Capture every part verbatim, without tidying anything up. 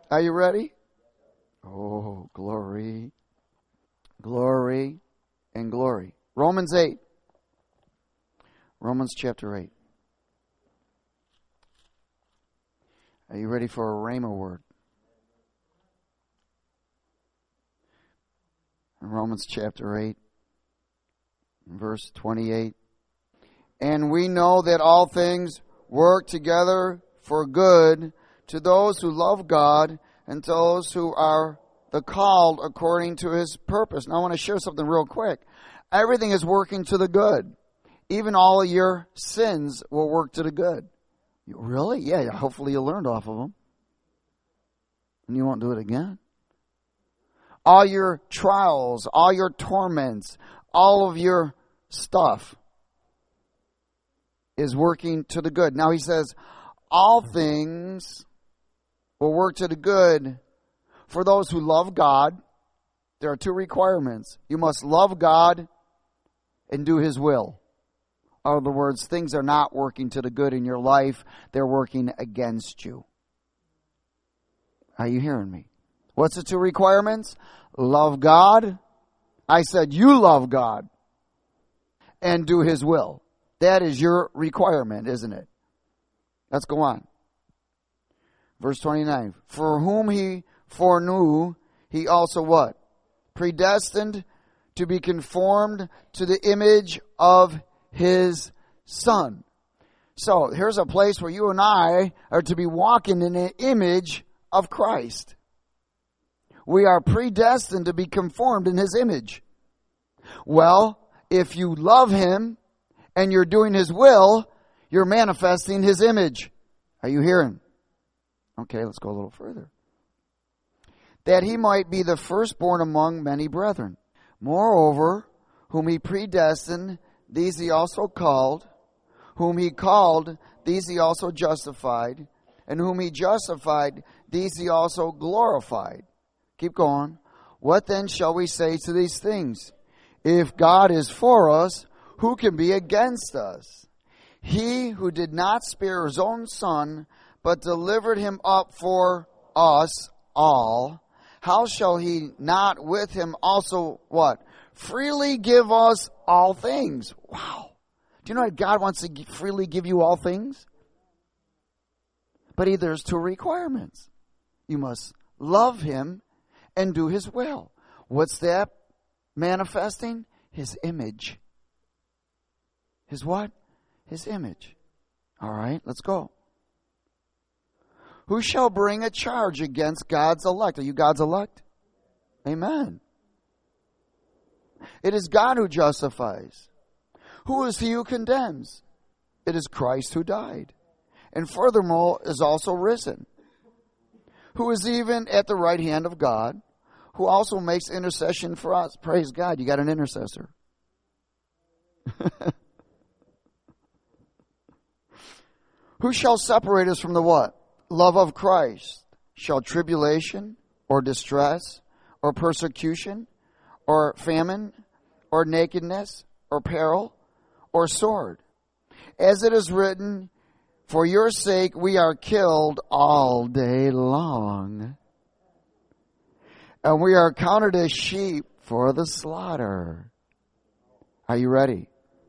Are you ready? Oh, glory, glory, and glory. Romans eight. Romans chapter eight. Are you ready for a rhema word? Romans chapter eight, verse twenty-eight. And we know that all things work together for good to those who love God and to those who are the called according to His purpose. Now I want to share something real quick. Everything is working to the good. Even all of your sins will work to the good. Really? Yeah, hopefully you learned off of them. And you won't do it again. All your trials, all your torments, all of your stuff is working to the good. Now he says, all things will work to the good for those who love God. There are two requirements. You must love God and do His will. In other words, things are not working to the good in your life. They're working against you. Are you hearing me? What's the two requirements? Love God. I said you love God. And do His will. That is your requirement, isn't it? Let's go on. Verse twenty-nine. For whom He foreknew, He also what? Predestined to be conformed to the image of His Son. So here's a place where you and I are to be walking in the image of Christ. We are predestined to be conformed in His image. Well, if you love Him and you're doing His will, you're manifesting His image. Are you hearing? Okay, let's go a little further. That He might be the firstborn among many brethren. Moreover, whom He predestined, these He also called. Whom He called, these He also justified. And whom He justified, these He also glorified. Keep going. What then shall we say to these things? If God is for us, who can be against us? He who did not spare His own Son, but delivered Him up for us all, how shall He not with Him also, what? Freely give us all things. Wow. Do you know that God wants to freely give you all things? But he, there's two requirements. You must love Him and do His will. What's that manifesting? His image. His what? His image. All right, let's go. Who shall bring a charge against God's elect? Are you God's elect? Amen. It is God who justifies. Who is he who condemns? It is Christ who died, and furthermore is also risen, who is even at the right hand of God, who also makes intercession for us. Praise God, you got an intercessor. Who shall separate us from the what? Love of Christ. Shall tribulation or distress or persecution or famine or nakedness or peril or sword? As it is written, for your sake we are killed all day long, and we are counted as sheep for the slaughter. Are you ready?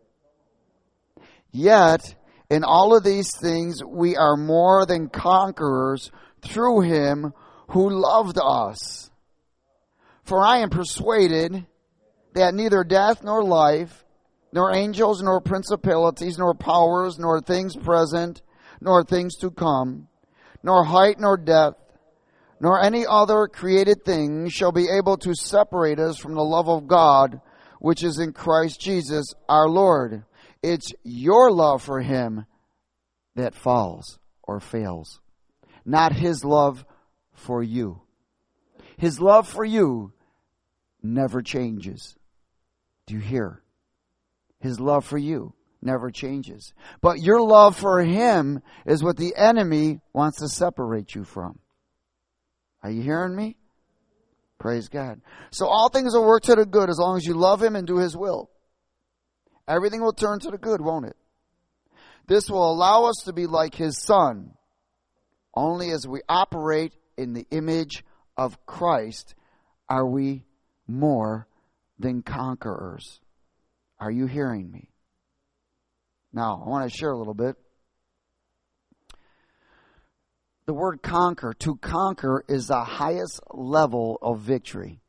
Yet, in all of these things, we are more than conquerors through Him who loved us. For I am persuaded that neither death nor life, nor angels, nor principalities, nor powers, nor things present, nor things to come, nor height, nor depth, nor any other created thing shall be able to separate us from the love of God, which is in Christ Jesus our Lord. It's your love for Him that falls or fails, not His love for you. His love for you never changes. Do you hear? His love for you never changes. But your love for Him is what the enemy wants to separate you from. Are you hearing me? Praise God. So all things will work to the good as long as you love Him and do His will. Everything will turn to the good, won't it? This will allow us to be like His Son, only as we operate in the image of Christ, are we more than conquerors. Are you hearing me? Now, I want to share a little bit. The word conquer, to conquer is the highest level of victory.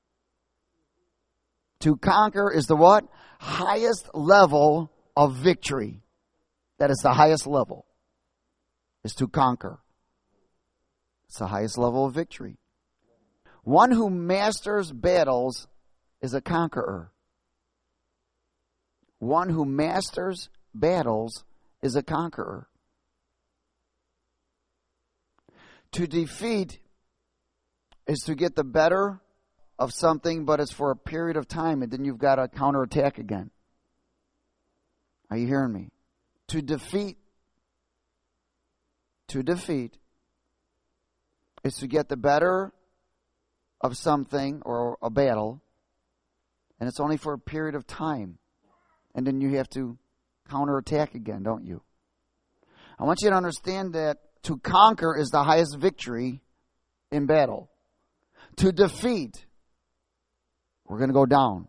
To conquer is the what? Highest level of victory. That is the highest level. Is to conquer. It's the highest level of victory. One who masters battles is a conqueror. One who masters battles is a conqueror. To defeat is to get the better of something, but it's for a period of time, and then you've got to counterattack again. Are you hearing me? To defeat, to defeat is to get the better of something or a battle, and it's only for a period of time, and then you have to counterattack again, don't you? I want you to understand that to conquer is the highest victory in battle. To defeat, we're going to go down,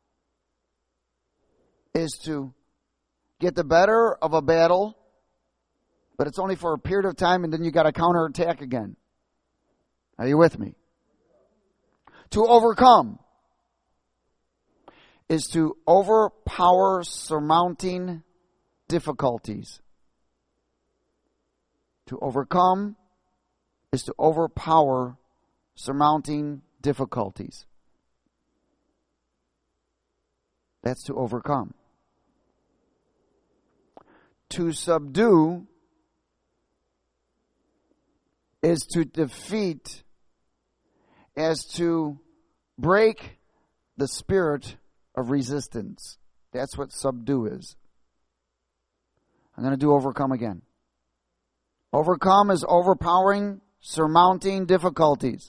is to get the better of a battle, but it's only for a period of time, and then you got to counterattack again. Are you with me? To overcome is to overpower surmounting difficulties. To overcome is to overpower surmounting difficulties. That's to overcome. To subdue is to defeat, as to break the spirit of resistance. That's what subdue is. I'm going to do overcome again. Overcome is overpowering, surmounting difficulties.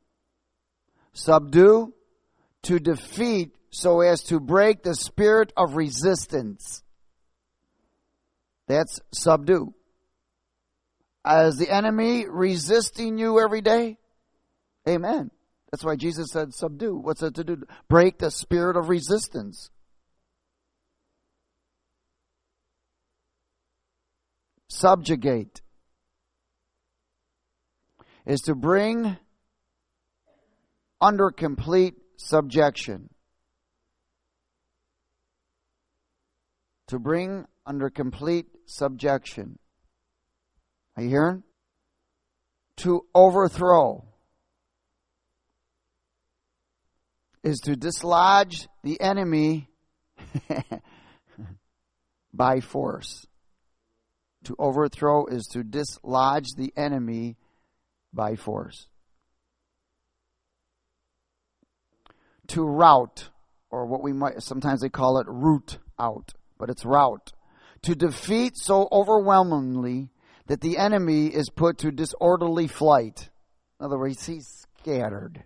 Subdue, to defeat, so as to break the spirit of resistance. That's subdue. As the enemy resisting you every day, amen. That's why Jesus said subdue. What's it to do? Break the spirit of resistance. Subjugate is to bring under complete subjection. To bring under complete subjection. Are you hearing? To overthrow is to dislodge the enemy by force. To overthrow is to dislodge the enemy by force. To rout, or what we might, sometimes they call it root out, but it's rout. To defeat so overwhelmingly that the enemy is put to disorderly flight. In other words, he's scattered.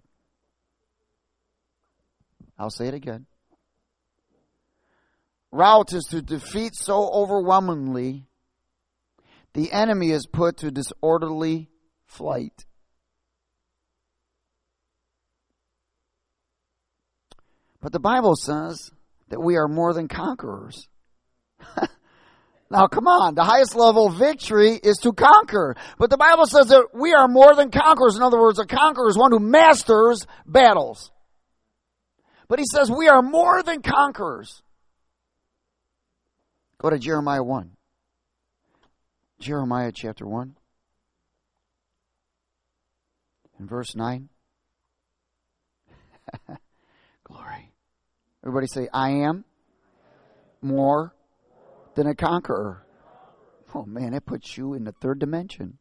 I'll say it again. Rout is to defeat so overwhelmingly the enemy is put to disorderly flight. But the Bible says that we are more than conquerors. Now, come on. The highest level of victory is to conquer. But the Bible says that we are more than conquerors. In other words, a conqueror is one who masters battles. But he says we are more than conquerors. Go to Jeremiah one. Jeremiah chapter one. In verse nine. Glory. Everybody say, I am more than a conqueror. Oh man, that puts you in the third dimension.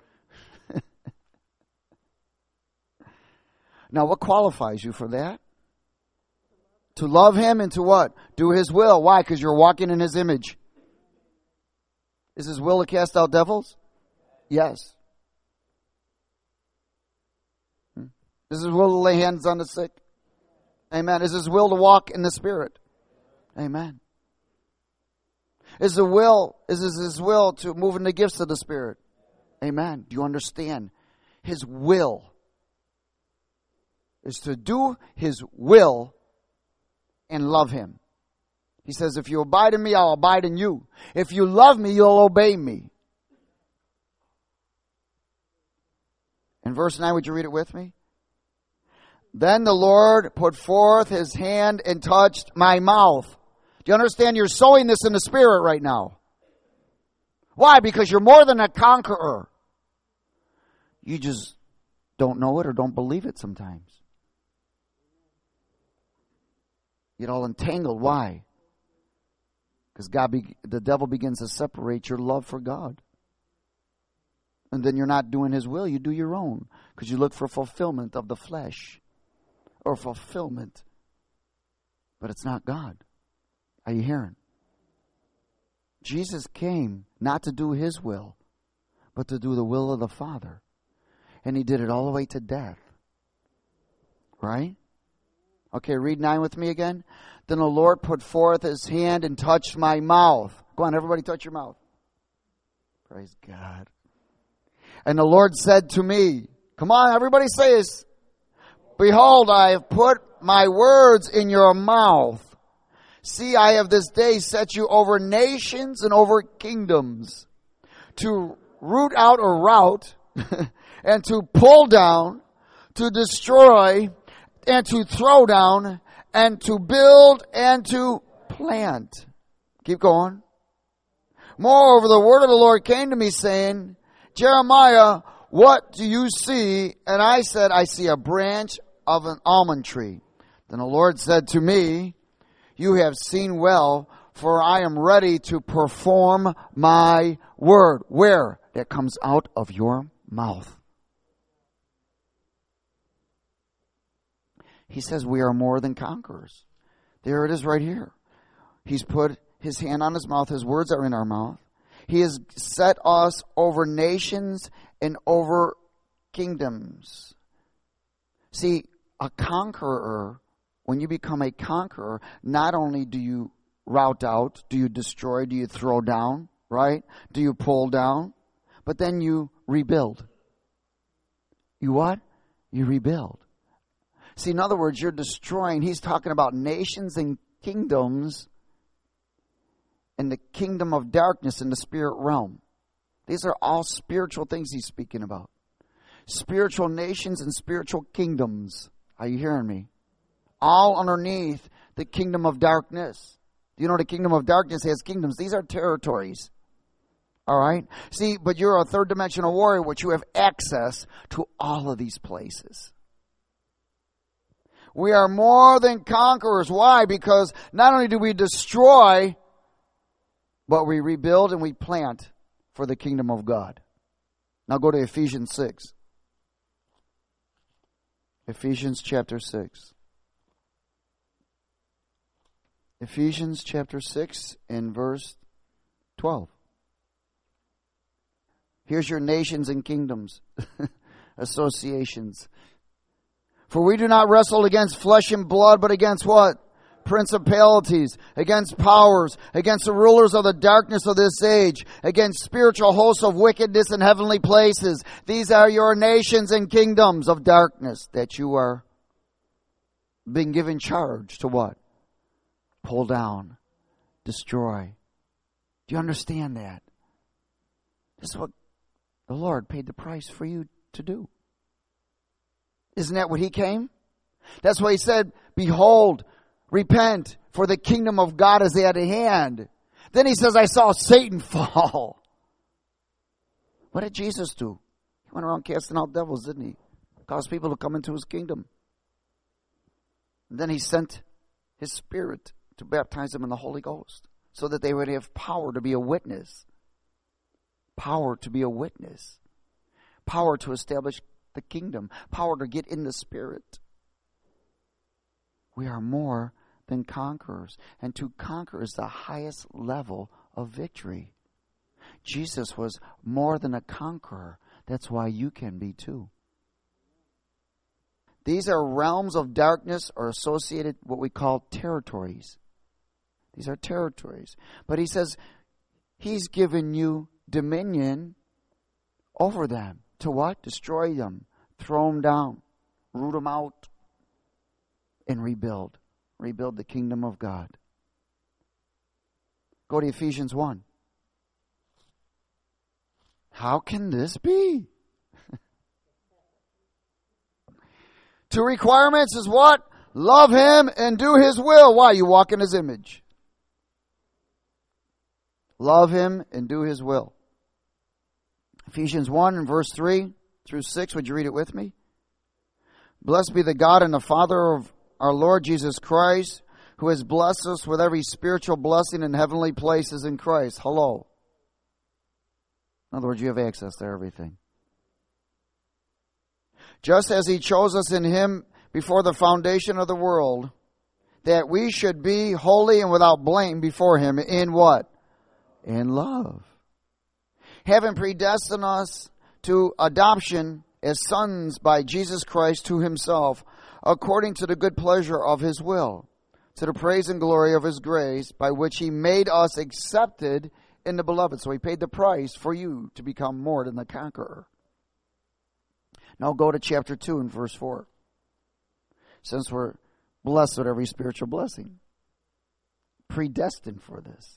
Now, what qualifies you for that? To love Him and to what? Do His will. Why? Because you're walking in His image. Is His will to cast out devils? Yes. Is His will to lay hands on the sick? Amen. Is His will to walk in the Spirit? Amen. Is the will, is His will to move in the gifts of the Spirit? Amen. Do you understand? His will. Is to do His will and love Him. He says, if you abide in me, I'll abide in you. If you love me, you'll obey me. In verse nine, would you read it with me? Then the Lord put forth His hand and touched my mouth. Do you understand? You're sowing this in the Spirit right now. Why? Because you're more than a conqueror. You just don't know it or don't believe it sometimes. You get all entangled. Why? Because God, be, the devil begins to separate your love for God. And then you're not doing His will. You do your own. Because you look for fulfillment of the flesh. Or fulfillment. But it's not God. Are you hearing? Jesus came not to do His will, but to do the will of the Father. And He did it all the way to death. Right? Okay, read nine with me again. Then the Lord put forth His hand and touched my mouth. Go on, everybody touch your mouth. Praise God. And the Lord said to me, come on, everybody say this. Behold, I have put my words in your mouth. See, I have this day set you over nations and over kingdoms, to root out or rout, and to pull down, to destroy, and to throw down, and to build, and to plant. Keep going. Moreover, the word of the Lord came to me, saying, Jeremiah, what do you see? And I said, I see a branch of an almond tree. Then the Lord said to me, you have seen well, for I am ready to perform my word. Where? That comes out of your mouth. He says we are more than conquerors. There it is right here. He's put His hand on His mouth. His words are in our mouth. He has set us over nations and over kingdoms. See, a conqueror, when you become a conqueror, not only do you rout out, do you destroy, do you throw down, right? Do you pull down? But then you rebuild. You what? You rebuild. See, in other words, you're destroying. He's talking about nations and kingdoms in the kingdom of darkness in the spirit realm. These are all spiritual things He's speaking about. Spiritual nations and spiritual kingdoms. Are you hearing me? All underneath the kingdom of darkness. Do you know the kingdom of darkness has kingdoms? These are territories. All right? See, but you're a third dimensional warrior, which you have access to all of these places. We are more than conquerors. Why? Because not only do we destroy, but we rebuild and we plant for the kingdom of God. Now go to Ephesians six. Ephesians chapter six. Ephesians chapter six and verse twelve. Here's your nations and kingdoms, associations. For we do not wrestle against flesh and blood, but against what? Principalities, against powers, against the rulers of the darkness of this age, against spiritual hosts of wickedness in heavenly places. These are your nations and kingdoms of darkness that you are being given charge to what? Pull down, destroy. Do you understand that? This is what the Lord paid the price for you to do. Isn't that what He came? That's why He said, behold, repent, for the kingdom of God is at hand. Then He says, I saw Satan fall. What did Jesus do? He went around casting out devils, didn't He? Caused people to come into His kingdom. And then He sent His Spirit to baptize them in the Holy Ghost, so that they would have power to be a witness. Power to be a witness. Power to establish the kingdom. Power to get in the Spirit. We are more than conquerors. And to conquer is the highest level of victory. Jesus was more than a conqueror. That's why you can be too. These are realms of darkness or associated what we call territories. These are territories. But He says He's given you dominion over them. to what? Destroy them, throw them down, root them out, and rebuild. Rebuild the kingdom of God. Go to Ephesians one. How can this be? Two requirements is what? Love Him and do His will. Why? You walk in His image. Love Him and do His will. Ephesians one and verse three through six. Would you read it with me? Blessed be the God and the Father of our Lord Jesus Christ, who has blessed us with every spiritual blessing in heavenly places in Christ. Hello. In other words, you have access to everything. Just as He chose us in Him before the foundation of the world, that we should be holy and without blame before Him in what? In love. Having predestined us to adoption as sons by Jesus Christ to Himself, according to the good pleasure of His will, to the praise and glory of His grace, by which He made us accepted in the beloved. So He paid the price for you to become more than the conqueror. Now go to chapter two and verse four. Since we're blessed with every spiritual blessing. Predestined for this.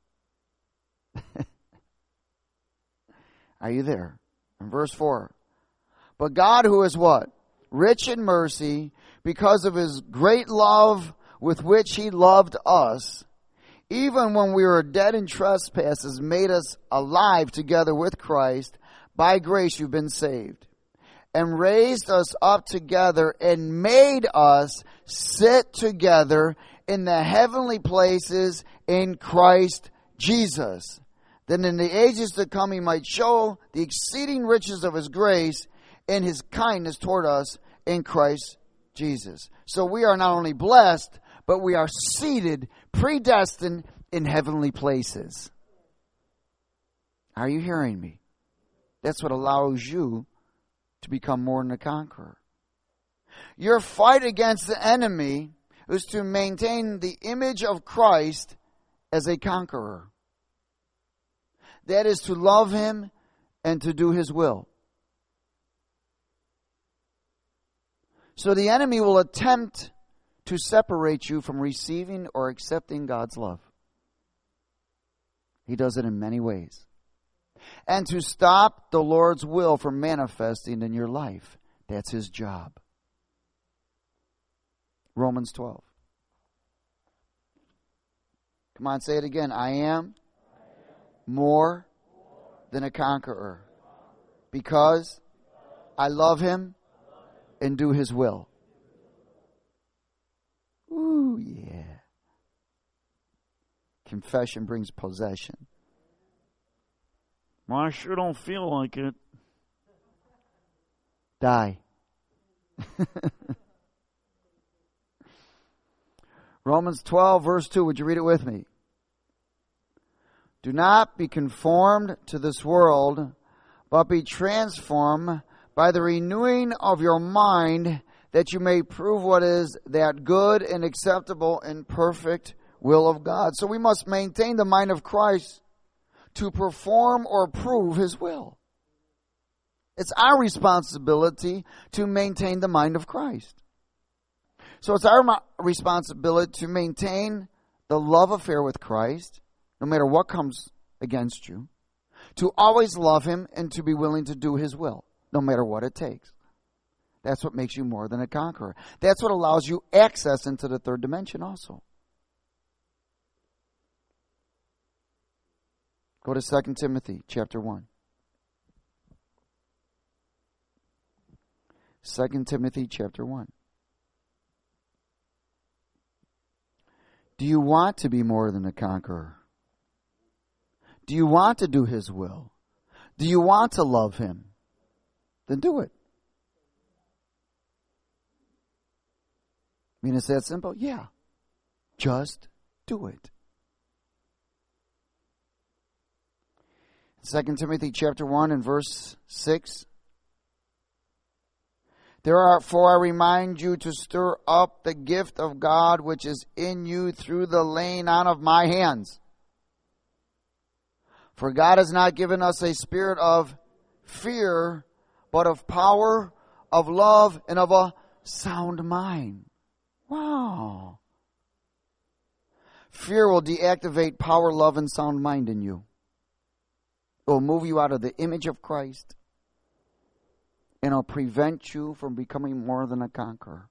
Are you there? In verse four. But God, who is what? Rich in mercy, because of His great love with which He loved us, even when we were dead in trespasses, made us alive together with Christ. By grace you've been saved. And raised us up together and made us sit together in the heavenly places in Christ Jesus. Then in the ages to come He might show the exceeding riches of His grace and His kindness toward us in Christ Jesus. So we are not only blessed, but we are seated, predestined in heavenly places. Are you hearing me? That's what allows you to become more than a conqueror. Your fight against the enemy is to maintain the image of Christ as a conqueror. That is to love Him and to do His will. So the enemy will attempt to separate you from receiving or accepting God's love. He does it in many ways. And to stop the Lord's will from manifesting in your life. That's His job. Romans twelve. Come on, say it again. I am more than a conqueror because I love Him and do His will. Ooh, yeah. Confession brings possession. Well, I sure don't feel like it. Die. Romans twelve, verse two. Would you read it with me? Do not be conformed to this world, but be transformed by the renewing of your mind, that you may prove what is that good and acceptable and perfect will of God. So we must maintain the mind of Christ to perform or prove His will. It's our responsibility to maintain the mind of Christ. So it's our responsibility to maintain the love affair with Christ, no matter what comes against you, to always love Him and to be willing to do His will, no matter what it takes. That's what makes you more than a conqueror. That's what allows you access into the third dimension also. Go to Second Timothy chapter one. Second Timothy chapter one. Do you want to be more than a conqueror? Do you want to do His will? Do you want to love Him? Then do it. I mean, it's that simple? Yeah. Just do it. Second Timothy chapter one and verse six. Therefore I remind you to stir up the gift of God which is in you through the laying on of my hands. For God has not given us a spirit of fear, but of power, of love, and of a sound mind. Wow. Fear will deactivate power, love, and sound mind in you. It will move you out of the image of Christ. And it'll prevent you from becoming more than a conqueror.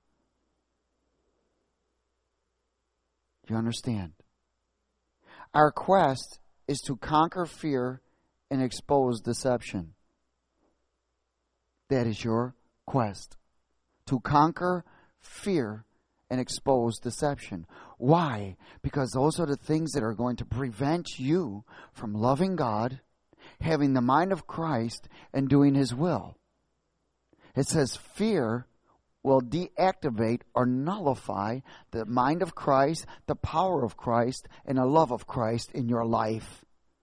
You understand? Our quest is to conquer fear and expose deception. That is your quest. To conquer fear and expose deception. Why? Because those are the things that are going to prevent you from loving God, having the mind of Christ, and doing His will. It says fear will deactivate or nullify the mind of Christ, the power of Christ, and the love of Christ in your life.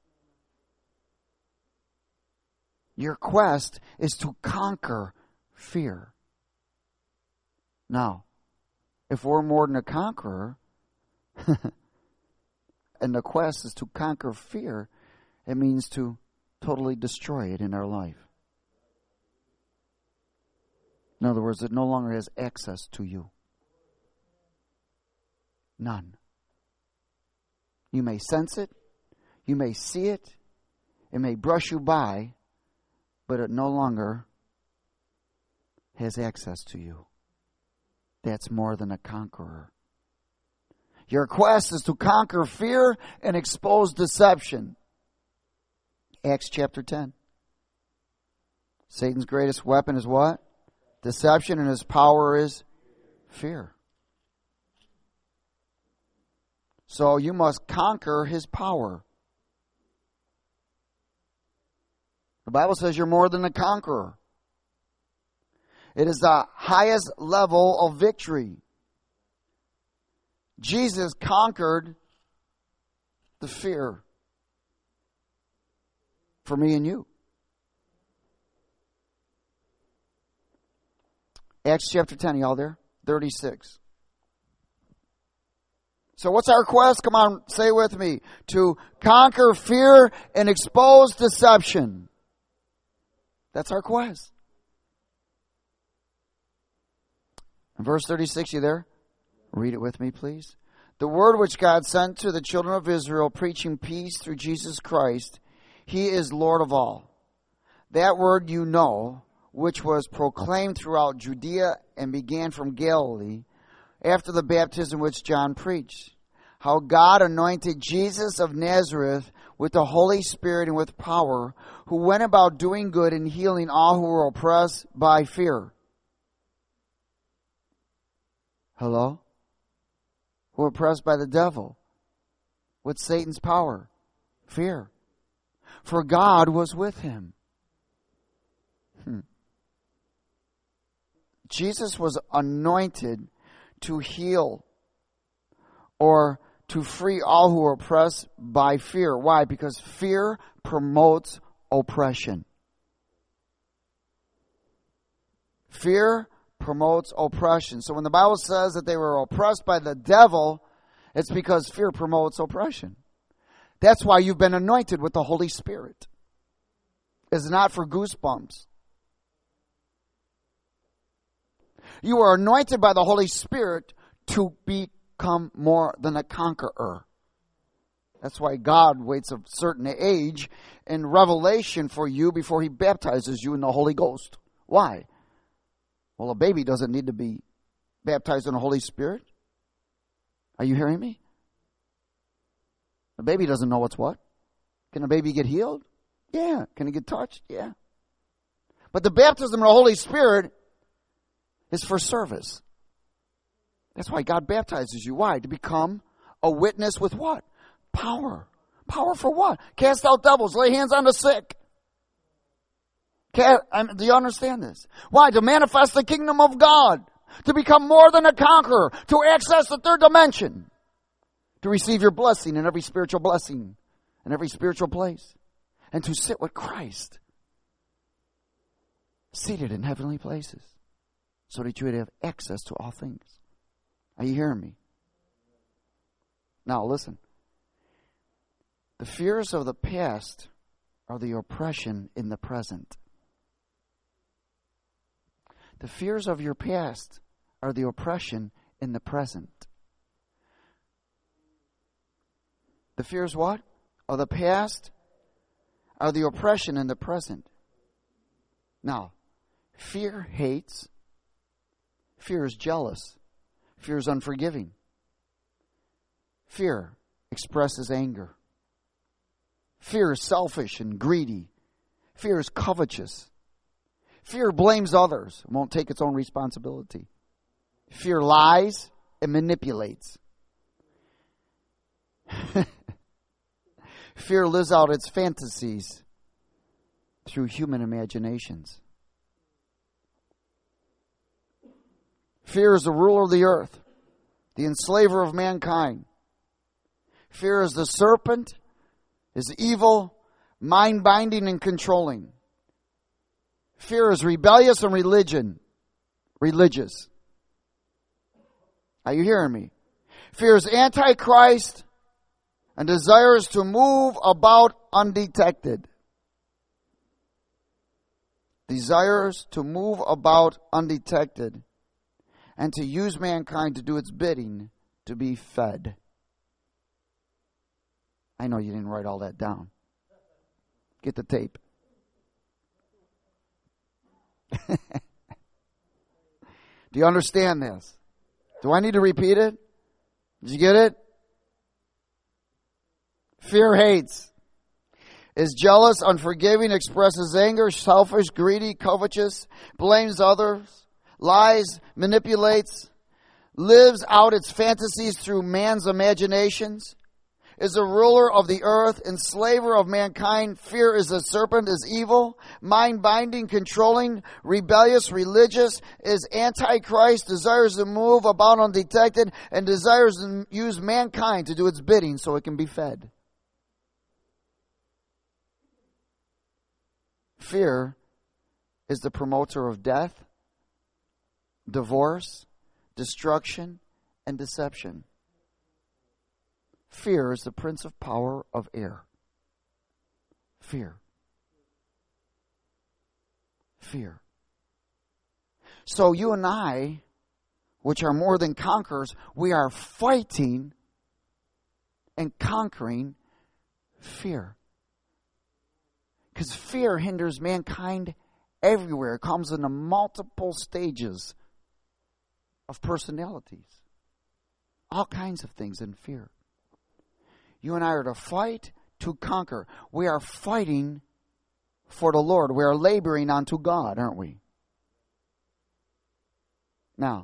Your quest is to conquer fear. Now, if we're more than a conqueror, and the quest is to conquer fear, it means to totally destroy it in our life. In other words, it no longer has access to you. None. You may sense it. You may see it. It may brush you by, but it no longer has access to you. That's more than a conqueror. Your quest is to conquer fear and expose deception. Acts chapter ten. Satan's greatest weapon is what? Deception, and his power is fear. So you must conquer his power. The Bible says you're more than a conqueror. It is the highest level of victory. Jesus conquered the fear for me and you. Acts chapter ten, y'all there? thirty-six. So what's our quest? Come on, say it with me. To conquer fear and expose deception. That's our quest. In verse thirty-six, you there? Read it with me, please. The word which God sent to the children of Israel, preaching peace through Jesus Christ, He is Lord of all. That word you know, which was proclaimed throughout Judea and began from Galilee, after the baptism which John preached, how God anointed Jesus of Nazareth with the Holy Spirit and with power, who went about doing good and healing all who were oppressed by fear. Hello? Who were oppressed by the devil. With Satan's power. Fear. For God was with him. Hmm. Jesus was anointed to heal or to free all who are oppressed by fear. Why? Because fear promotes oppression. Fear promotes oppression. So when the Bible says that they were oppressed by the devil, it's because fear promotes oppression. That's why you've been anointed with the Holy Spirit. It's not for goosebumps. You are anointed by the Holy Spirit to become more than a conqueror. That's why God waits a certain age in revelation for you before He baptizes you in the Holy Ghost. Why? Well, a baby doesn't need to be baptized in the Holy Spirit. Are you hearing me? A baby doesn't know what's what. Can a baby get healed? Yeah. Can he get touched? Yeah. But the baptism of the Holy Spirit is for service. That's why God baptizes you. Why? To become a witness with what? Power. Power for what? Cast out devils. Lay hands on the sick. Cast, I mean, do you understand this? Why? To manifest the kingdom of God. To become more than a conqueror. To access the third dimension. To receive your blessing in every spiritual blessing. In every spiritual place. And to sit with Christ. Seated in heavenly places. So that you would have access to all things. Are you hearing me? Now listen. The fears of the past are the oppression in the present. The fears of your past are the oppression in the present. The fears what? Of the past are the oppression in the present. Now, fear hates. Fear is jealous. Fear is unforgiving. Fear expresses anger. Fear is selfish and greedy. Fear is covetous. Fear blames others and won't take its own responsibility. Fear lies and manipulates. Fear lives out its fantasies through human imaginations. Fear is the ruler of the earth, the enslaver of mankind. Fear is the serpent, is evil, mind-binding and controlling. Fear is rebellious and religion, religious. Are you hearing me? Fear is antichrist and desires to move about undetected. Desires to move about undetected and to use mankind to do its bidding to be fed. I know you didn't write all that down. Get the tape. Do you understand this? Do I need to repeat it? Did you get it? Fear hates, is jealous, unforgiving, expresses anger, selfish, greedy, covetous, blames others, lies, manipulates, lives out its fantasies through man's imaginations, is a ruler of the earth, enslaver of mankind. Fear is a serpent, is evil, mind-binding, controlling, rebellious, religious, is antichrist, desires to move about undetected, and desires to use mankind to do its bidding so it can be fed. Fear is the promoter of death, divorce, destruction, and deception. Fear is the prince of power of air. Fear. Fear. So you and I, which are more than conquerors, we are fighting and conquering fear. Because fear hinders mankind everywhere. It comes in the multiple stages of personalities. All kinds of things in fear. You and I are to fight to conquer. We are fighting for the Lord. We are laboring unto God, aren't we? Now,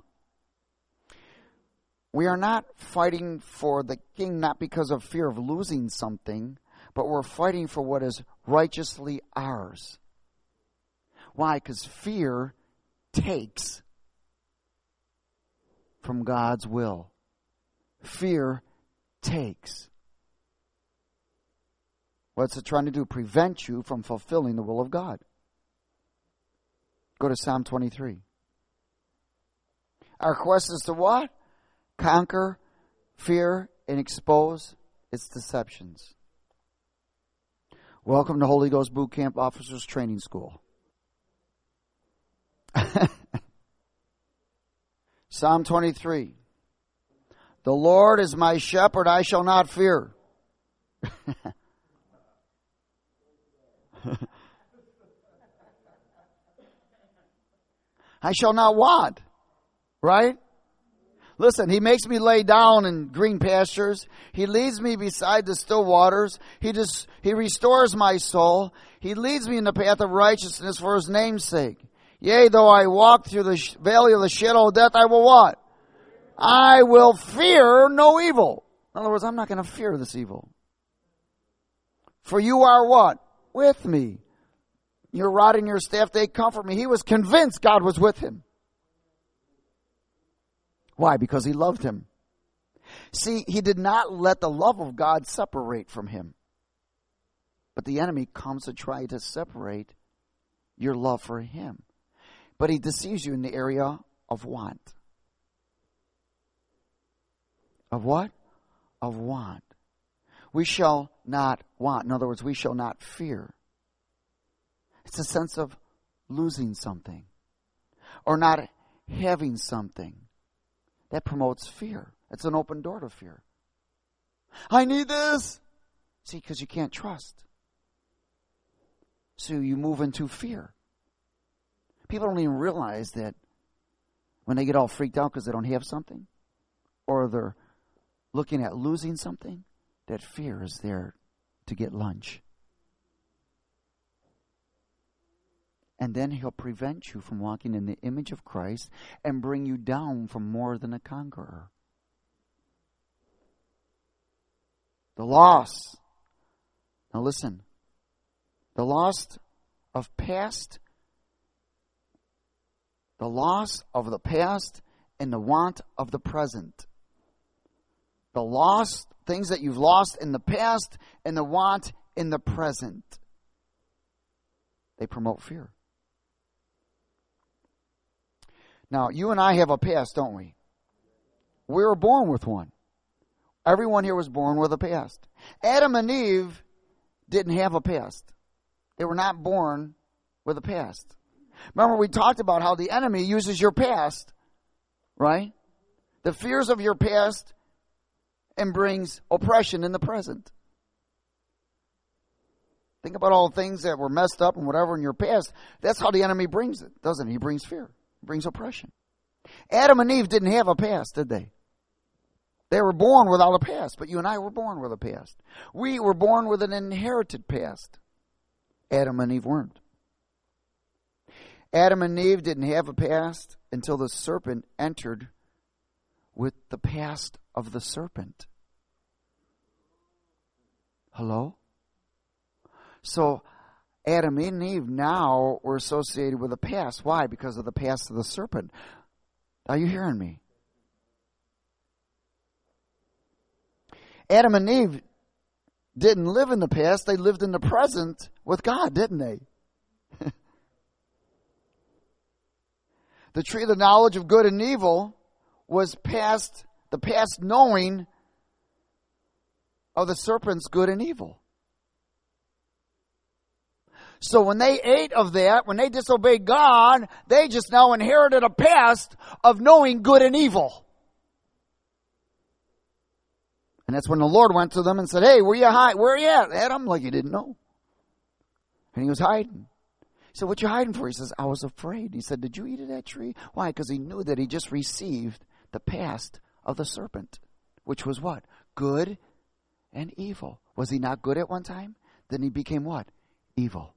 we are not fighting for the king not because of fear of losing something, but we're fighting for what is righteously ours. Why? Because fear takes from God's will. Fear takes. What's it trying to do? Prevent you from fulfilling the will of God. Go to Psalm twenty-three. Our quest is to what? Conquer fear and expose its deceptions. Welcome to Holy Ghost Boot Camp Officers Training School. Psalm twenty-three. The Lord is my shepherd, I shall not fear. I shall not want. Right? Listen, he makes me lay down in green pastures. He leads me beside the still waters. He just, he restores my soul. He leads me in the path of righteousness for his name's sake. Yea, though I walk through the valley of the shadow of death, I will what? I will fear no evil. In other words, I'm not going to fear this evil. For you are what? With me. Your rod and your staff, they comfort me. He was convinced God was with him. Why? Because he loved him. See, he did not let the love of God separate from him. But the enemy comes to try to separate your love for him. But he deceives you in the area of want. Of what? Of want. We shall not want. In other words, we shall not fear. It's a sense of losing something. or not having something. That promotes fear. It's an open door to fear. I need this. See, because you can't trust. So you move into fear. People don't even realize that when they get all freaked out because they don't have something, or they're looking at losing something, that fear is there to get lunch. And then he'll prevent you from walking in the image of Christ and bring you down from more than a conqueror. The loss. Now listen. The loss of past, the loss of the past and the want of the present. The loss, things that you've lost in the past and the want in the present. They promote fear. Now, you and I have a past, don't we? We were born with one. Everyone here was born with a past. Adam and Eve didn't have a past. They were not born with a past. Remember, we talked about how the enemy uses your past, right? The fears of your past, and brings oppression in the present. Think about all the things that were messed up and whatever in your past. That's how the enemy brings it, doesn't he? He brings fear. He brings oppression. Adam and Eve didn't have a past, did they? They were born without a past, but you and I were born with a past. We were born with an inherited past. Adam and Eve weren't. Adam and Eve didn't have a past until the serpent entered with the past of the serpent. Hello? So Adam and Eve now were associated with a past. Why? Because of the past of the serpent. Are you hearing me? Adam and Eve didn't live in the past. They lived in the present with God, didn't they? The tree of the knowledge of good and evil was past, the past knowing of the serpent's good and evil. So when they ate of that, when they disobeyed God, they just now inherited a past of knowing good and evil. And that's when the Lord went to them and said, hey, where you hide? Where are you at, Adam? Like he didn't know. And he was hiding. He said, what you hiding for? He says, I was afraid. He said, did you eat of that tree? Why? Because he knew that he just received the past of the serpent, which was what? Good and evil. Was he not good at one time? Then he became what? Evil.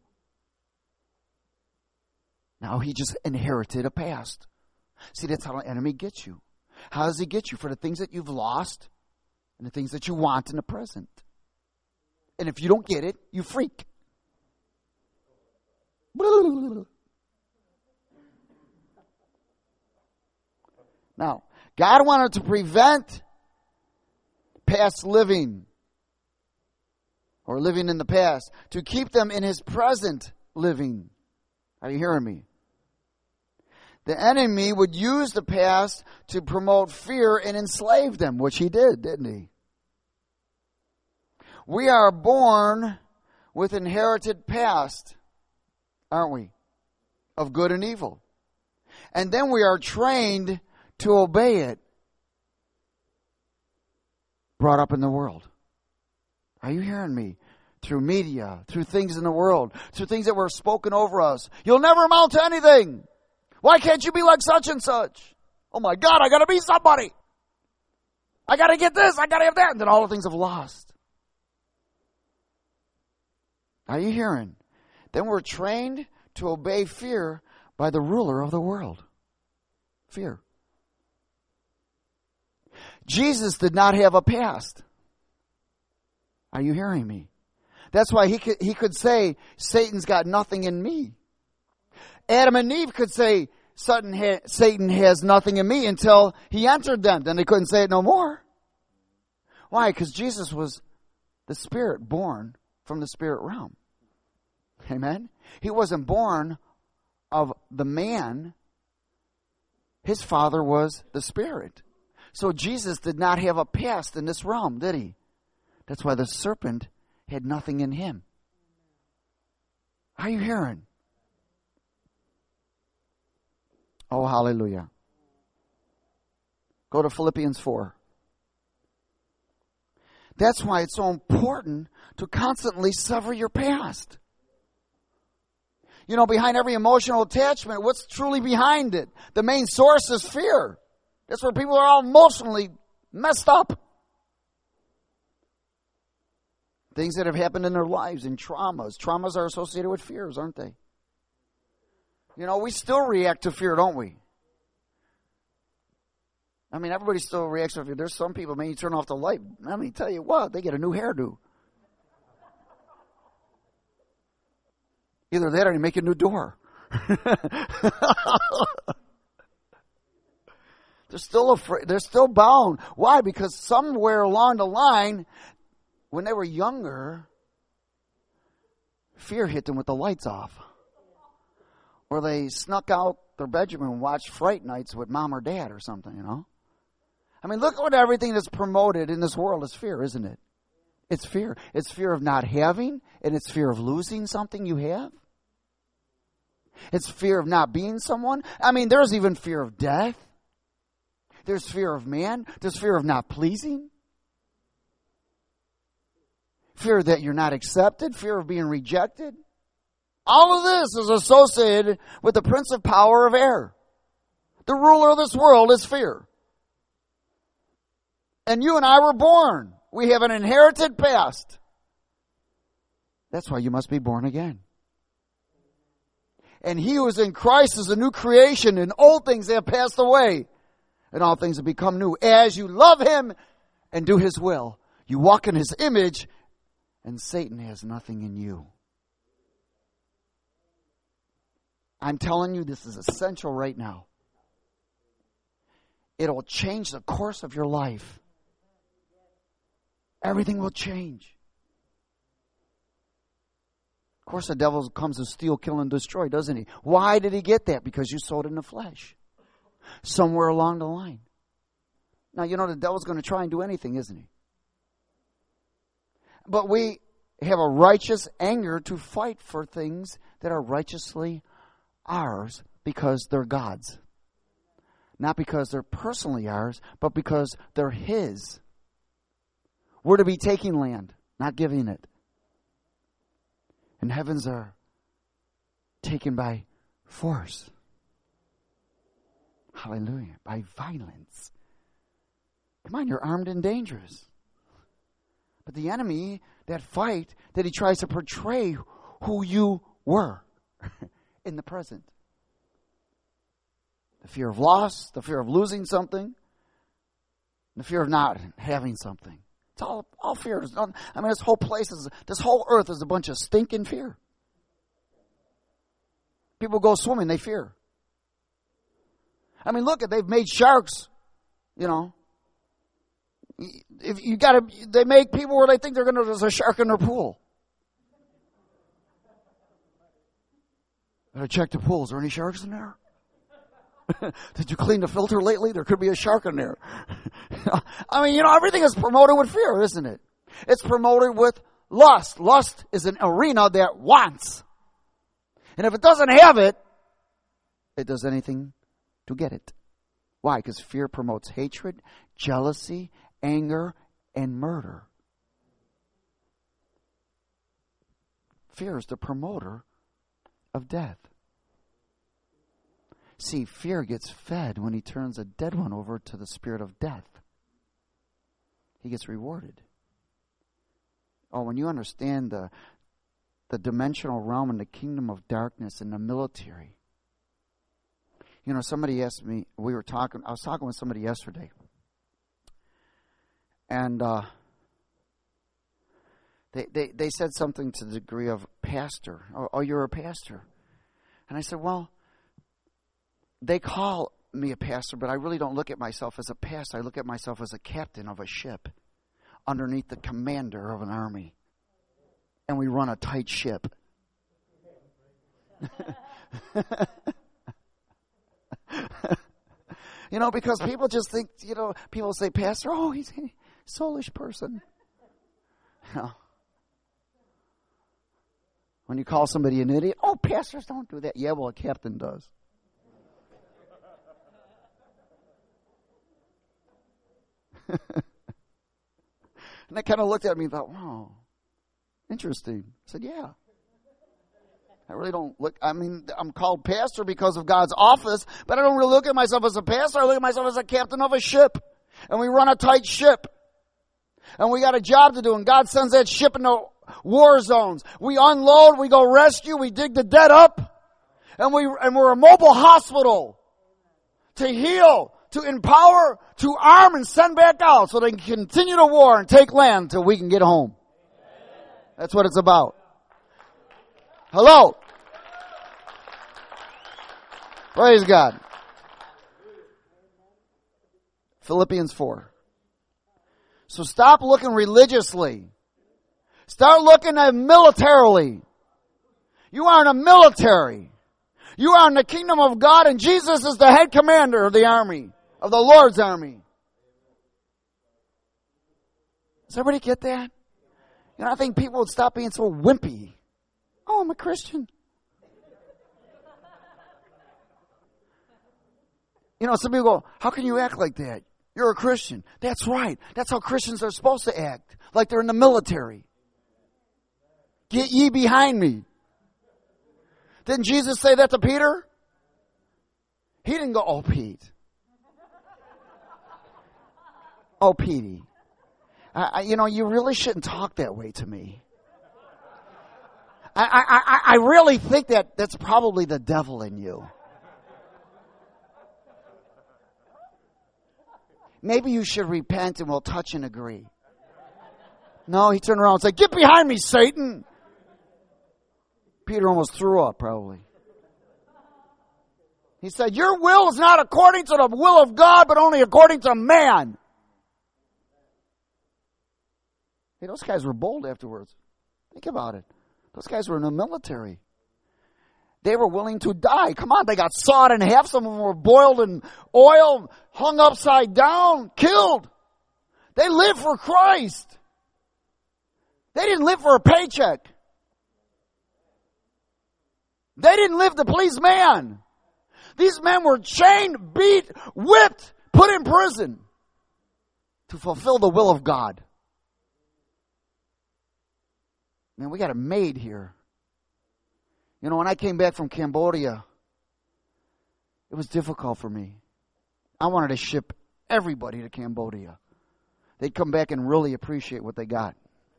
Now he just inherited a past. See, that's how the enemy gets you. How does he get you? For the things that you've lost and the things that you want in the present. And if you don't get it, you freak. Now, God wanted to prevent past living or living in the past, to keep them in his present living. Are you hearing me? The enemy would use the past to promote fear and enslave them, which he did, didn't he? We are born with inherited past, aren't we? Of good and evil. And then we are trained to obey it. Brought up in the world. Are you hearing me? Through media, through things in the world, through things that were spoken over us. You'll never amount to anything. Why can't you be like such and such? Oh my God, I gotta be somebody. I gotta get this, I gotta have that. And then all the things have lost. Are you hearing? Then we're trained to obey fear by the ruler of the world. Fear. Jesus did not have a past. Are you hearing me? That's why he could, he could say, Satan's got nothing in me. Adam and Eve could say, Satan has nothing in me until he entered them. Then they couldn't say it no more. Why? Because Jesus was the spirit born from the spirit realm. Amen? He wasn't born of the man. His father was the spirit. So Jesus did not have a past in this realm, did he? That's why the serpent had nothing in him. Are you hearing? Oh, hallelujah. Go to Philippians four. That's why it's so important to constantly sever your past. You know, behind every emotional attachment, what's truly behind it? The main source is fear. That's where people are all emotionally messed up. Things that have happened in their lives and traumas. Traumas are associated with fears, aren't they? You know, we still react to fear, don't we? I mean, everybody still reacts to fear. There's some people, man, you turn off the light. Let me tell you what, they get a new hairdo. Either that or you make a new door. They're still afraid. They're still bound. Why? Because somewhere along the line, when they were younger, fear hit them with the lights off. Or they snuck out their bedroom and watched Fright Nights with mom or dad or something, you know. I mean, look at everything that's promoted in this world is fear, isn't it? It's fear. It's fear of not having, and it's fear of losing something you have. It's fear of not being someone. I mean, there's even fear of death. There's fear of man. There's fear of not pleasing. Fear that you're not accepted. Fear of being rejected. All of this is associated with the prince of power of air. The ruler of this world is fear. And you and I were born. We have an inherited past. That's why you must be born again. And he who is in Christ is a new creation, and old things have passed away, and all things have become new. As you love him and do his will, you walk in his image, and Satan has nothing in you. I'm telling you, this is essential right now. It'll change the course of your life. Everything will change. Of course, the devil comes to steal, kill, and destroy, doesn't he? Why did he get that? Because you sowed in the flesh. Somewhere along the line. Now, you know, the devil's going to try and do anything, isn't he? But we have a righteous anger to fight for things that are righteously ours because they're God's. Not because they're personally ours, but because they're his. We're to be taking land, not giving it. And heavens are taken by force. Hallelujah. By violence. Come on, you're armed and dangerous. But the enemy, that fight, that he tries to portray who you were in the present. The fear of loss, the fear of losing something, the fear of not having something. It's all, all fear. I mean, this whole place is, this whole earth is a bunch of stinking fear. People go swimming, they fear. I mean, look, they've made sharks, you know. If you gotta, they make people where they think they're gonna, there's a shark in their pool. Better check the pool. Is there any sharks in there? Did you clean the filter lately? There could be a shark in there. I mean, you know, everything is promoted with fear, isn't it? It's promoted with lust. Lust is an arena that wants. And if it doesn't have it, it does anything to get it. Why? Because fear promotes hatred, jealousy, anger, and murder. Fear is the promoter of death. See, fear gets fed when he turns a dead one over to the spirit of death. He gets rewarded. Oh, when you understand the, the dimensional realm and the kingdom of darkness in the military. You know, somebody asked me, we were talking, I was talking with somebody yesterday. And uh, they, they, they said something to the degree of pastor. Oh, oh, you're a pastor. And I said, well, they call me a pastor, but I really don't look at myself as a pastor. I look at myself as a captain of a ship underneath the commander of an army. And we run a tight ship. You know, because people just think, you know, people say, pastor, oh, he's a soulish person. You know. When you call somebody an idiot, oh, pastors don't do that. Yeah, well, a captain does. And they kind of looked at me and thought, wow, interesting. I said, yeah. I really don't look, I mean, I'm called pastor because of God's office, but I don't really look at myself as a pastor. I look at myself as a captain of a ship. And we run a tight ship. And we got a job to do. And God sends that ship into war zones. We unload, we go rescue, we dig the dead up. And, we, and we're a mobile hospital to heal, to empower, to arm and send back out so they can continue the war and take land until we can get home. That's what it's about. Hello. Praise God. Philippians four. So stop looking religiously. Start looking at militarily. You are in a military. You are in the kingdom of God, and Jesus is the head commander of the army, of the Lord's army. Does everybody get that? You know, I think people would stop being so wimpy. Oh, I'm a Christian. You know, some people go, how can you act like that? You're a Christian. That's right. That's how Christians are supposed to act. Like they're in the military. Get ye behind me. Didn't Jesus say that to Peter? He didn't go, oh, Pete. Oh, Petey. I, you know, you really shouldn't talk that way to me. I, I, I, I really think that that's probably the devil in you. Maybe you should repent and we'll touch and agree. No, he turned around and said, get behind me, Satan. Peter almost threw up, probably. He said, your will is not according to the will of God, but only according to man. Hey, those guys were bold afterwards. Think about it. Those guys were in the military. They were willing to die. Come on, they got sawed in half. Some of them were boiled in oil, hung upside down, killed. They lived for Christ. They didn't live for a paycheck. They didn't live to please man. These men were chained, beat, whipped, put in prison to fulfill the will of God. Man, we got it made here. You know, when I came back from Cambodia, it was difficult for me. I wanted to ship everybody to Cambodia. They'd come back and really appreciate what they got.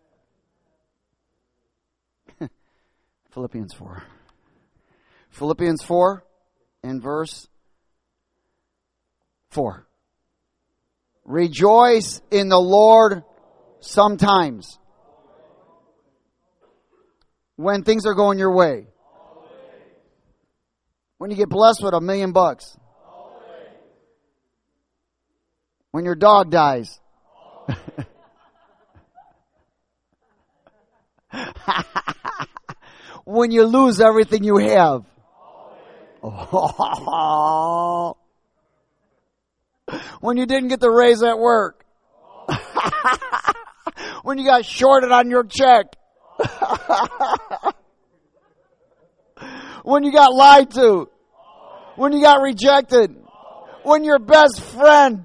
Philippians four. Philippians four and verse four. Rejoice in the Lord sometimes. When things are going your way. When you get blessed with a million bucks. When your dog dies. When you lose everything you have. Oh. When you didn't get the raise at work. When you got shorted on your check. When you got lied to. When you got rejected. When your best friend.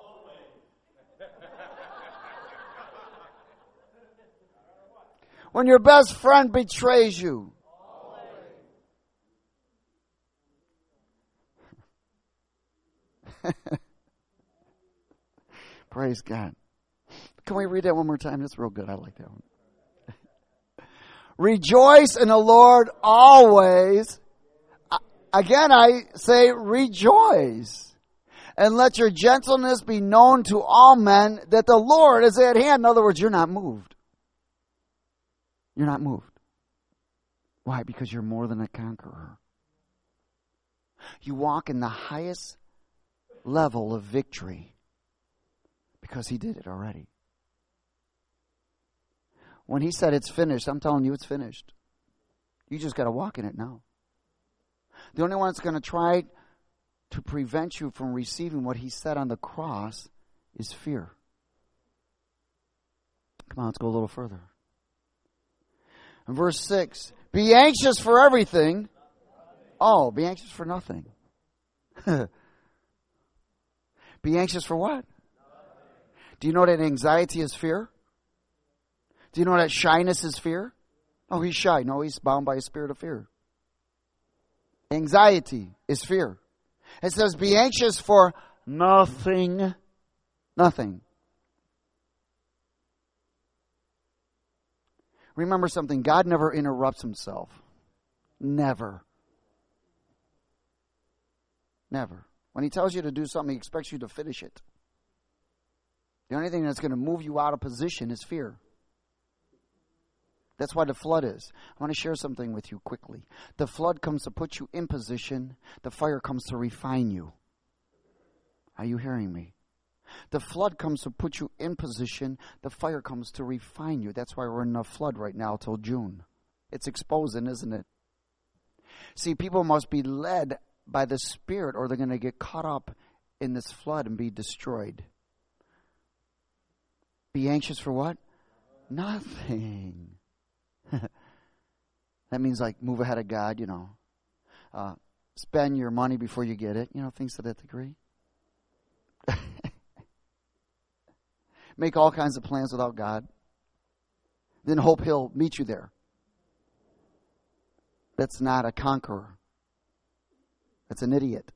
When your best friend betrays you. Praise God. Can we read that one more time? That's real good. I like that one. Rejoice in the Lord always. Again, I say rejoice. And let your gentleness be known to all men that the Lord is at hand. In other words, you're not moved. You're not moved. Why? Because you're more than a conqueror. You walk in the highest level of victory because he did it already. When he said it's finished, I'm telling you it's finished. You just got to walk in it now. The only one that's going to try to prevent you from receiving what he said on the cross is fear. Come on, let's go a little further. In verse six, be anxious for everything. Oh, be anxious for nothing. Be anxious for what? Do you know that anxiety is fear? Do you know that shyness is fear? Oh, he's shy. No, he's bound by a spirit of fear. Anxiety is fear. It says, be anxious for Nothing. nothing. Remember something. God never interrupts himself. Never. Never. When he tells you to do something, he expects you to finish it. The only thing that's going to move you out of position is fear. That's why the flood is. I want to share something with you quickly. The flood comes to put you in position. The fire comes to refine you. Are you hearing me? The flood comes to put you in position. The fire comes to refine you. That's why we're in a flood right now till June. It's exposing, isn't it? See, people must be led by the Spirit or they're going to get caught up in this flood and be destroyed. Be anxious for what? Nothing. That means like move ahead of God, you know. Uh, spend your money before you get it. You know, things to that degree. Make all kinds of plans without God. Then hope he'll meet you there. That's not a conqueror. That's an idiot.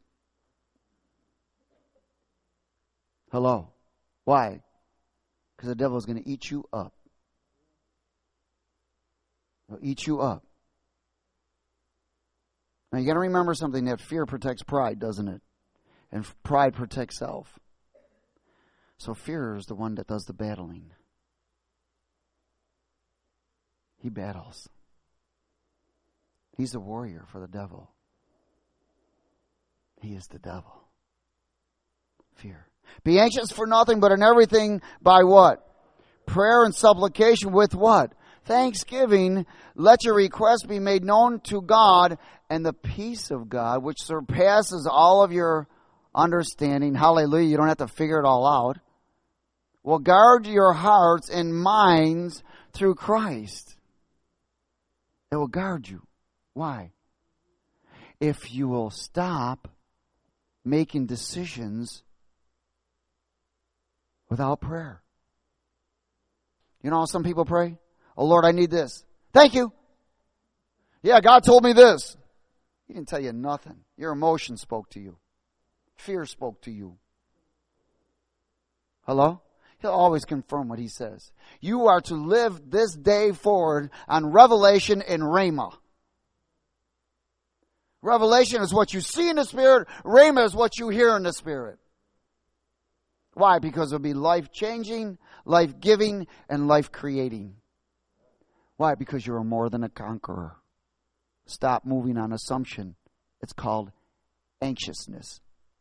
Hello. Why? Because the devil is going to eat you up. He'll eat you up. Now you got to remember something, that fear protects pride, doesn't it? And pride protects self. So fear is the one that does the battling. He battles. He's a warrior for the devil. He is the devil. Fear. Be anxious for nothing, but in everything by what? Prayer and supplication with what? Thanksgiving. Let your requests be made known to God, and the peace of God, which surpasses all of your understanding. Hallelujah. You don't have to figure it all out. Will guard your hearts and minds through Christ. It will guard you. Why? If you will stop making decisions without prayer. You know how some people pray? Oh Lord, I need this. Thank you. Yeah, God told me this. He didn't tell you nothing. Your emotion spoke to you. Fear spoke to you. Hello? He'll always confirm what he says. You are to live this day forward on revelation and rhema. Revelation is what you see in the Spirit. Rhema is what you hear in the Spirit. Why? Because it'll be life-changing, life-giving, and life-creating. Why? Because you're more than a conqueror. Stop moving on assumption. It's called anxiousness.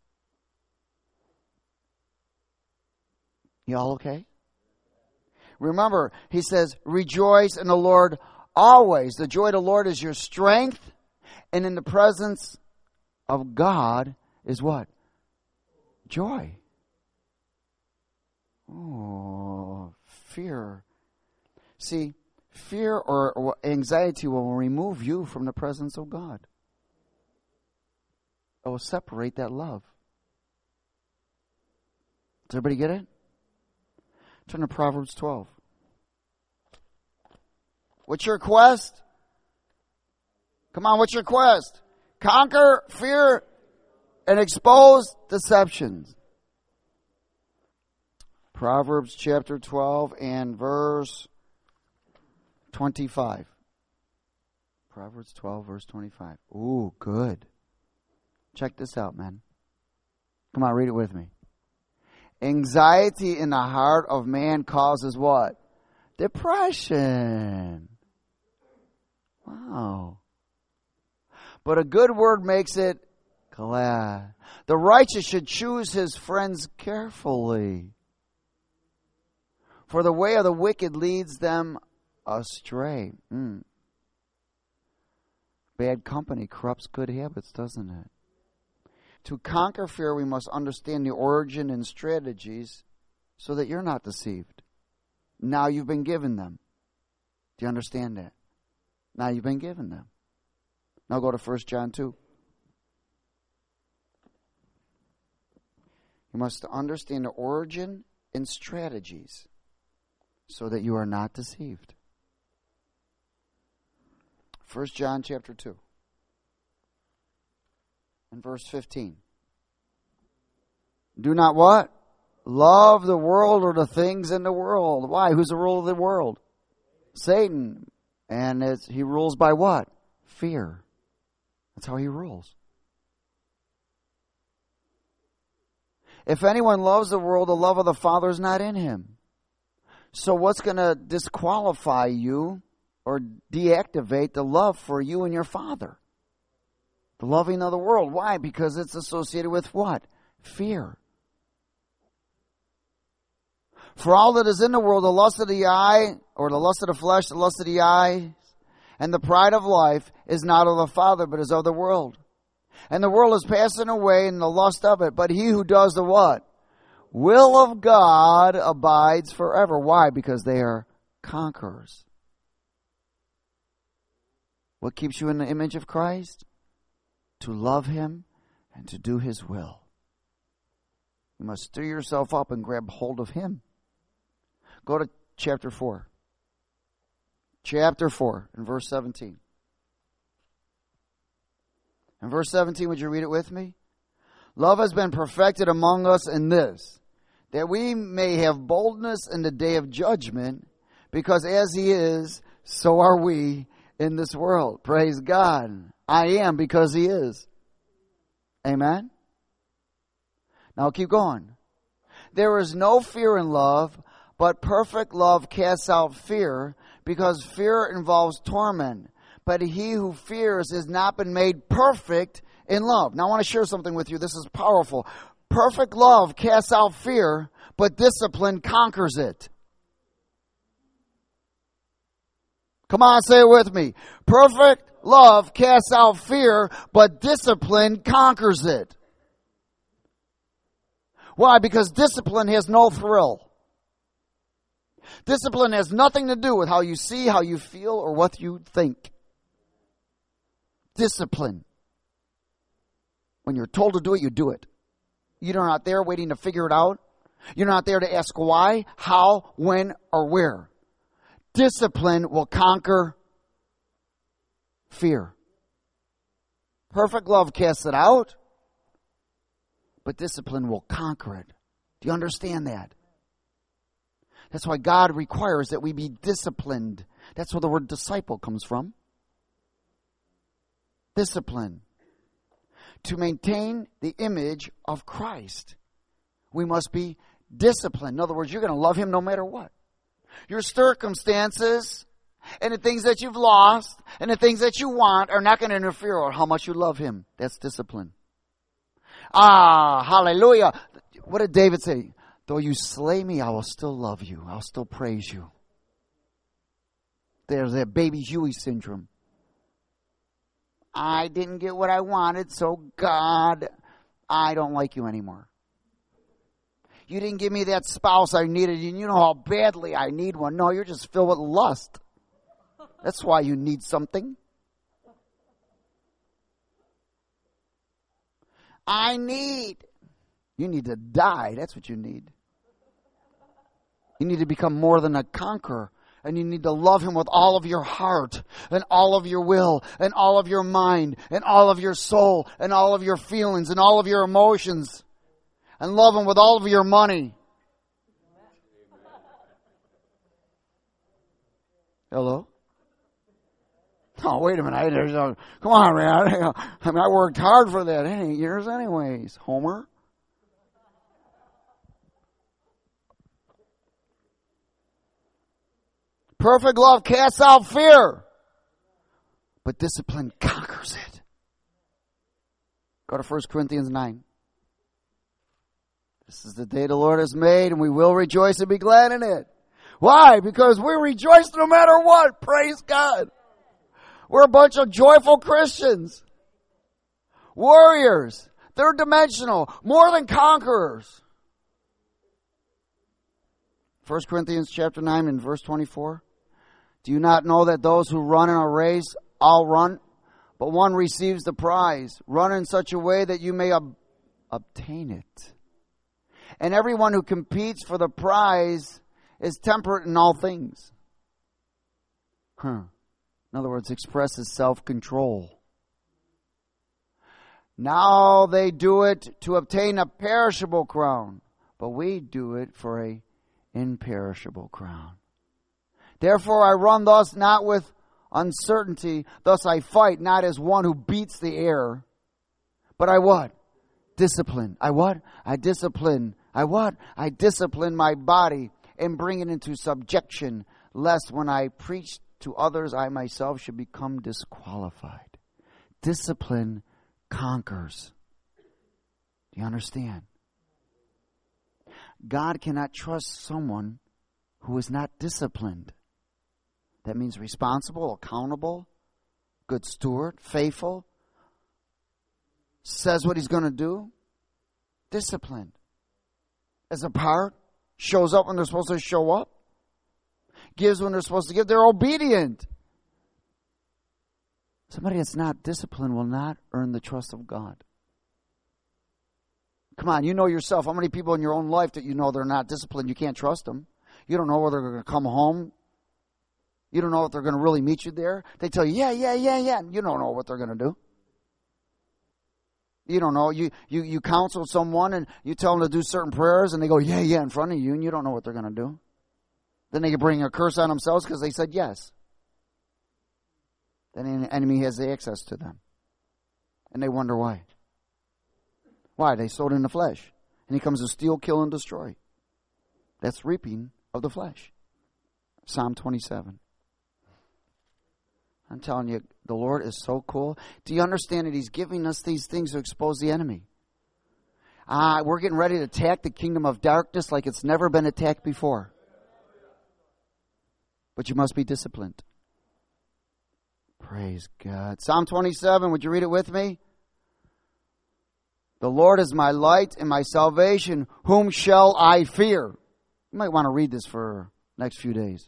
You all okay? Remember, he says, rejoice in the Lord always. The joy of the Lord is your strength. And in the presence of God is what? Joy. Oh, fear. See, fear or, or anxiety will remove you from the presence of God. It will separate that love. Does everybody get it? Turn to Proverbs twelve. What's your quest? Come on, what's your quest? Conquer fear and expose deceptions. Proverbs chapter twelve and verse twenty-five. Proverbs twelve, verse twenty-five. Ooh, good. Check this out, man. Come on, read it with me. Anxiety in the heart of man causes what? Depression. Wow. But a good word makes it glad. The righteous should choose his friends carefully, for the way of the wicked leads them astray. Mm. Bad company corrupts good habits, doesn't it? To conquer fear, we must understand the origin and strategies so that you're not deceived. Now you've been given them. Do you understand that? Now you've been given them. Now go to First John two. You must understand the origin and strategies so that you are not deceived. First John chapter two and verse fifteen. Do not what? Love the world or the things in the world. Why? Who's the ruler of the world? Satan. And it's, he rules by what? Fear. That's how he rules. If anyone loves the world, the love of the Father is not in him. So what's going to disqualify you or deactivate the love for you and your Father? The loving of the world. Why? Because it's associated with what? Fear. For all that is in the world, the lust of the eye, or the lust of the flesh, the lust of the eye, and the pride of life is not of the Father, but is of the world. And the world is passing away in the lust of it. But he who does the what? Will of God abides forever. Why? Because they are conquerors. What keeps you in the image of Christ? To love him and to do his will. You must stir yourself up and grab hold of him. Go to chapter four. Chapter four and verse seventeen. In verse seventeen, would you read it with me? Love has been perfected among us in this, that we may have boldness in the day of judgment, because as he is, so are we in this world. Praise God. I am because he is. Amen? Now keep going. There is no fear in love, but perfect love casts out fear, because fear involves torment. But he who fears has not been made perfect in love. Now I want to share something with you. This is powerful. Perfect love casts out fear, but discipline conquers it. Come on, say it with me. Perfect love casts out fear, but discipline conquers it. Why? Because discipline has no thrill. Discipline has nothing to do with how you see, how you feel, or what you think. Discipline. When you're told to do it, you do it. You're not there waiting to figure it out. You're not there to ask why, how, when, or where. Discipline will conquer fear. Perfect love casts it out, but discipline will conquer it. Do you understand that? That's why God requires that we be disciplined. That's where the word disciple comes from. Discipline. To maintain the image of Christ, we must be disciplined. In other words, you're going to love him no matter what. Your circumstances and the things that you've lost and the things that you want are not going to interfere with how much you love him. That's discipline. Ah, hallelujah. What did David say? Though you slay me, I will still love you. I'll still praise you. There's that baby Huey syndrome. I didn't get what I wanted, so God, I don't like you anymore. You didn't give me that spouse I needed, and you know how badly I need one. No, you're just filled with lust. That's why you need something. I need. You need to die. That's what you need. You need to become more than a conqueror. And you need to love him with all of your heart and all of your will and all of your mind and all of your soul and all of your feelings and all of your emotions. And love him with all of your money. Hello? Oh, wait a minute. I, there's a, come on, man. I, I mean, I worked hard for that. It ain't yours anyways, Homer. Perfect love casts out fear, but discipline conquers it. Go to First Corinthians nine. This is the day the Lord has made, and we will rejoice and be glad in it. Why? Because we rejoice no matter what. Praise God. We're a bunch of joyful Christians. Warriors. Third dimensional. More than conquerors. First Corinthians chapter nine and verse twenty-four. Do you not know that those who run in a race all run, but one receives the prize? Run in such a way that you may ob- obtain it. And everyone who competes for the prize is temperate in all things. Huh. In other words, expresses self-control. Now they do it to obtain a perishable crown, but we do it for a imperishable crown. Therefore I run thus not with uncertainty, thus I fight not as one who beats the air, but I what? Discipline. I what? I discipline. I what? I discipline my body and bring it into subjection, lest when I preach to others I myself should become disqualified. Discipline conquers. Do you understand? God cannot trust someone who is not disciplined. That means responsible, accountable, good steward, faithful, says what he's going to do, disciplined. As a part, shows up when they're supposed to show up, gives when they're supposed to give, they're obedient. Somebody that's not disciplined will not earn the trust of God. Come on, you know yourself. How many people in your own life that you know they're not disciplined, you can't trust them? You don't know whether they're going to come home. You don't know if they're going to really meet you there. They tell you, yeah, yeah, yeah, yeah. You don't know what they're going to do. You don't know. You, you, you counsel someone and you tell them to do certain prayers and they go, yeah, yeah, in front of you, and you don't know what they're going to do. Then they can bring a curse on themselves because they said yes. Then the enemy has access to them. And they wonder why. Why? They sowed in the flesh. And he comes to steal, kill, and destroy. That's reaping of the flesh. Psalm twenty-seven. I'm telling you, the Lord is so cool. Do you understand that he's giving us these things to expose the enemy? Ah, we're getting ready to attack the kingdom of darkness like it's never been attacked before. But you must be disciplined. Praise God. Psalm twenty-seven, would you read it with me? The Lord is my light and my salvation. Whom shall I fear? You might want to read this for the next few days.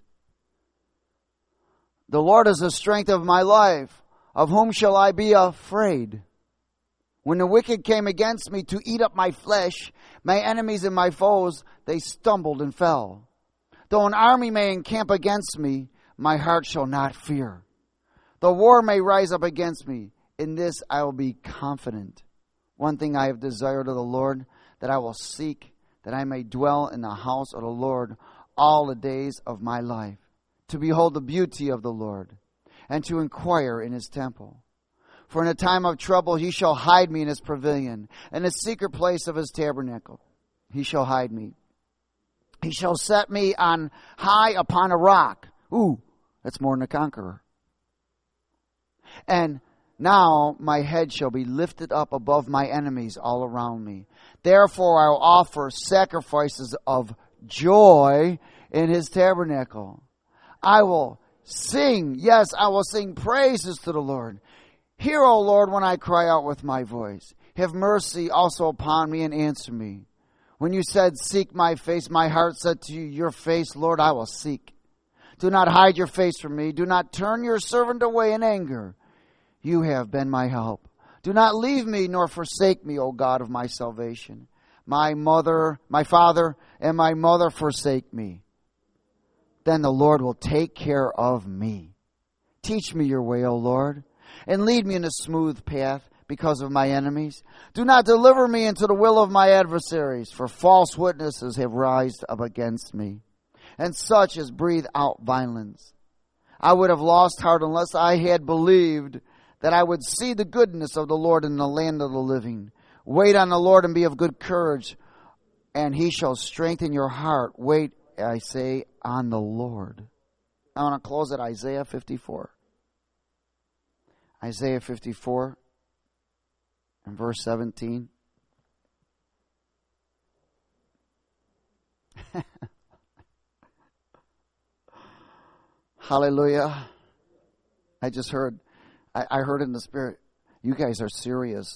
The Lord is the strength of my life. Of whom shall I be afraid? When the wicked came against me to eat up my flesh, my enemies and my foes, they stumbled and fell. Though an army may encamp against me, my heart shall not fear. The war may rise up against me. In this I will be confident. One thing I have desired of the Lord, that I will seek, that I may dwell in the house of the Lord all the days of my life, to behold the beauty of the Lord, and to inquire in his temple. For in a time of trouble he shall hide me in his pavilion, in the secret place of his tabernacle he shall hide me. He shall set me on high upon a rock. Ooh, that's more than a conqueror. And now my head shall be lifted up above my enemies all around me. Therefore I will offer sacrifices of joy in his tabernacle. I will sing, yes, I will sing praises to the Lord. Hear, O Lord, when I cry out with my voice. Have mercy also upon me and answer me. When you said, seek my face, my heart said to you, your face, Lord, I will seek. Do not hide your face from me. Do not turn your servant away in anger. You have been my help. Do not leave me nor forsake me, O God of my salvation. My mother, my father, and my mother forsake me. Then the Lord will take care of me. Teach me your way, O Lord, and lead me in a smooth path because of my enemies. Do not deliver me into the will of my adversaries, for false witnesses have rised up against me, and such as breathe out violence. I would have lost heart unless I had believed that I would see the goodness of the Lord in the land of the living. Wait on the Lord and be of good courage, and he shall strengthen your heart. Wait, I say, on the Lord. I want to close at Isaiah fifty-four. Isaiah fifty-four and verse seventeen. Hallelujah. I just heard, I, I heard in the Spirit, you guys are serious.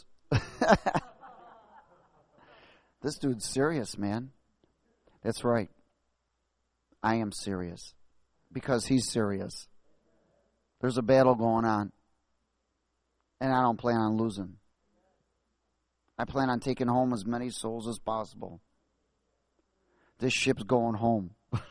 This dude's serious, man. That's right. I am serious because he's serious. There's a battle going on, and I don't plan on losing. I plan on taking home as many souls as possible. This ship's going home.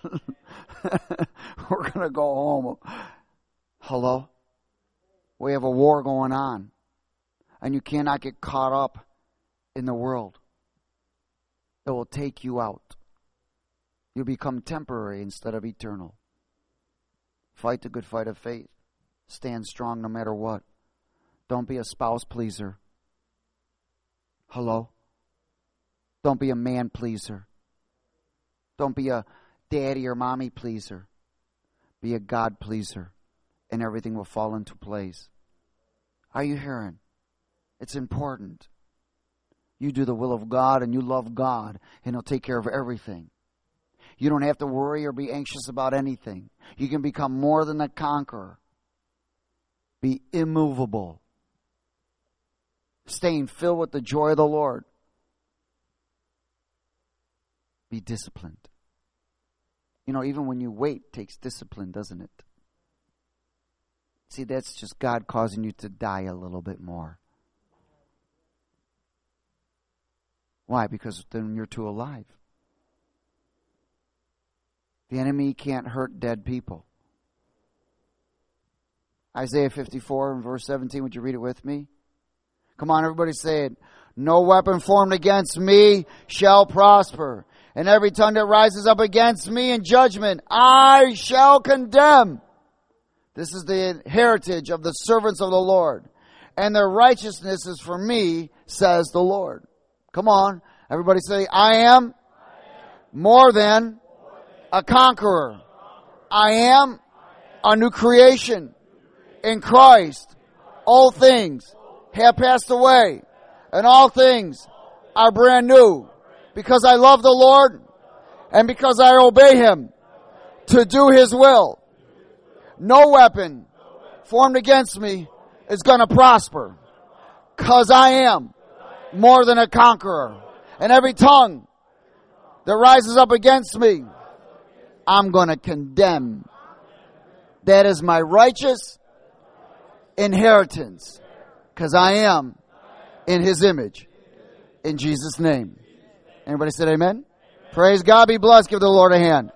We're going to go home. Hello? We have a war going on. And you cannot get caught up in the world. It will take you out. You'll become temporary instead of eternal. Fight the good fight of faith. Stand strong no matter what. Don't be a spouse pleaser. Hello? Don't be a man pleaser. Don't be a daddy or mommy pleaser. Be a God pleaser. And everything will fall into place. Are you hearing? It's important. You do the will of God and you love God, and He'll take care of everything. You don't have to worry or be anxious about anything. You can become more than a conqueror. Be immovable. Staying filled with the joy of the Lord. Be disciplined. You know, even when you wait, takes discipline, doesn't it? See, that's just God causing you to die a little bit more. Why? Because then you're too alive. The enemy can't hurt dead people. Isaiah fifty-four and verse seventeen, would you read it with me? Come on, everybody say it. No weapon formed against me shall prosper. And every tongue that rises up against me in judgment, I shall condemn. This is the heritage of the servants of the Lord. And their righteousness is for me, says the Lord. Come on. Everybody say, I am more than a conqueror. I am a new creation in Christ. All things have passed away, and all things are brand new. Because I love the Lord, and because I obey Him to do His will. No weapon formed against me is going to prosper. Because I am more than a conqueror. And every tongue that rises up against me, I'm going to condemn. That is my righteous inheritance. Because I am in His image. In Jesus' name. Everybody said amen? Amen? Praise God. Be blessed. Give the Lord a hand.